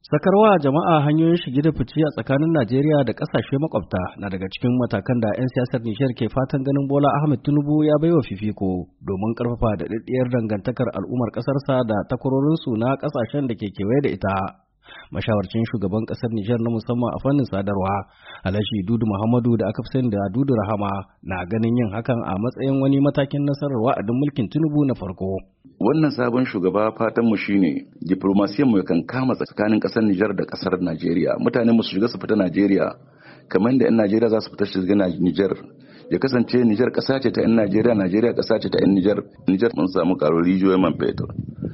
Sakarwa jama'a hanyoyin shige da fice a tsakanin Najeriya da ƙasashe makwabta na daga cikin matakan da 'yan siyasar Nijar ke fatan ganin Bola Ahmed Tinubu ya baiwa fifiko domin ƙarfafa daɗaɗɗiyar dangantakar al'ummar ƙasarsa da takwarorinsu na ƙasashen da ke kewaye da ita. Mashawarcin shugaban ƙasar Nijar na musamman a fannin sadarwa, Alhaji Dudu Muhammadu da aka fi sani da Dudu Rahama na ganin yin hakan a matsayin wani matakin nasarar wa'adin mulkin Tinubu na farko. Wannan sabon shugaba fatan mu shine diplomasiyan mu kan kama tsakanin kasar Nijar da kasar Najeriya. Mutanen mu su shiga su fita Najeriya kamar da 'yan Najeriya za su fita su shiga Nijar. Ya kasance Nijar kasa ce ta 'yan Najeriya, Najeriya kasa ce ta 'yan Nijar. Nijar mun samu karo rijiyoyin man fetur.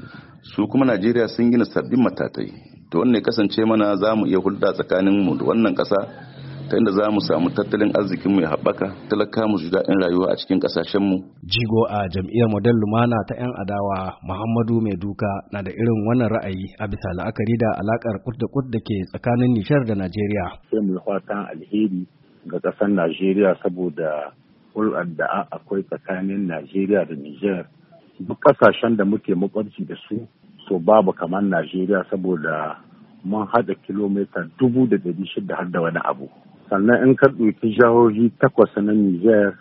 Su kuma Najeriya sun gina sabbin matatai. To wannan ya kasance mana za mu iya hulɗa tsakanin mu da wannan kasa ta inda za mu samu tattalin arzikin mu ya haɓaka, talaka mu ji daɗin rayuwa a cikin ƙasashen mu. Jigo a jam'iyyar Model Lumana ta 'yan adawa Muhammadu Maiduka na da irin wannan ra'ayi a bisa la'akari da alakar kud da ke tsakanin Nijar da Najeriya. Sai mu fatan alheri ga ƙasar Najeriya saboda hulɗar da akwai tsakanin Najeriya da Nijar. Duk ƙasashen da muke makwabci da su to babu kamar Najeriya saboda mun haɗa kilomita 600 har da wani abu. Sannan in ka ɗauki jihohi 8 na Nijar,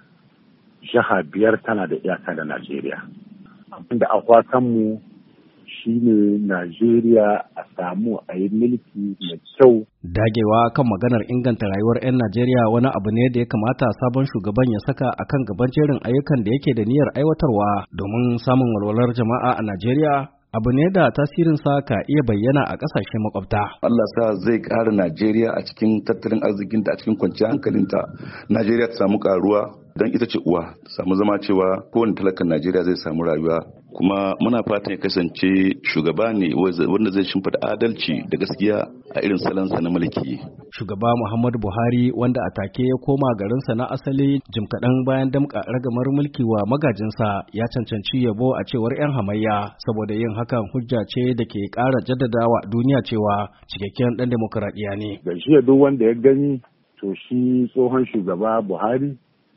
jiha 5 tana da iyaka da Najeriya. Abinda a fatanmu shi ne Najeriya a samu a yi mulki mai kyau. Dagewa kan maganar inganta rayuwar 'yan Najeriya wani abu ne da ya kamata sabon shugaban ya saka a kan gaban jerin ayyukan da yake da niyyar aiwatarwa domin samun walwalar jama'a a Najeriya. Abu ne da tasirinsa ka iya bayyana a ƙasashe makwabta. Allah sa zai ƙara Najeriya a cikin tattalin arzikinta, a cikin kwanciyar hankalinta. Najeriya ta samu ƙaruwa don ita ce uwa, ta samu zama cewa kowane talakan Najeriya zai samu rayuwa. Kuma muna fatan ya kasance shugaba ne wanda zai shimfida adalci da gaskiya a irin salansa na mulki. Shugaba Muhammadu Buhari wanda a take ya koma garinsa na asali jim kaɗan bayan damƙa ragamar mulki wa magajinsa ya cancanci yabo a cewar 'yan hamayya saboda yin hakan hujja ce da ke ƙara jaddadawa duniya cewa cikakken ɗan demokuraɗiyya ne. Da shi duk wanda ya gani to shi tsohon shugaba Buhari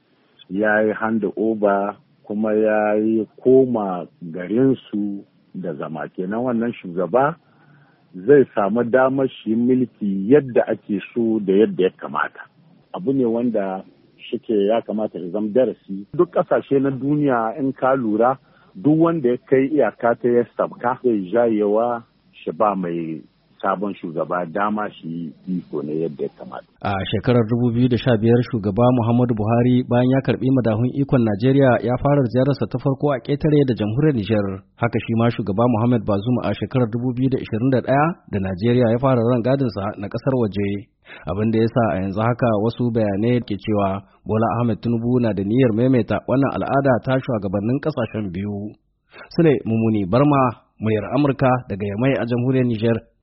ya yi hand over kuma ya yi koma garinsu da zama, kenan wannan shugaba zai samu damar shi mulki yadda ake so da yadda ya kamata. Abu ne wanda shike ya kamata ya zama darasi. Duk ƙasashe na duniya in ka lura duk wanda ya kai iyaka ta ya sabka zai jayewa shi ba mai sabon shugaba dama shi iko ne yadda ya kamata. A shekarar 2015 shugaba Muhammadu Buhari bayan ya karbi madahun ikon Najeriya ya fara ziyararsa ta farko a ƙetare da jamhuriyar Nijar. Haka shi ma shugaba Muhammad Bazoum a shekarar 2021 da Najeriya ya fara rangadinsa na ƙasar waje. Abin da ya sa a yanzu haka wasu bayanai ke cewa Bola Ahmed Tinubu na da niyyar maimaita wannan al'ada ta shugabannin ƙasashen biyu. Sule Mumuni Barma, muryar Amurka daga Yamai a jamhuriyar Nijar.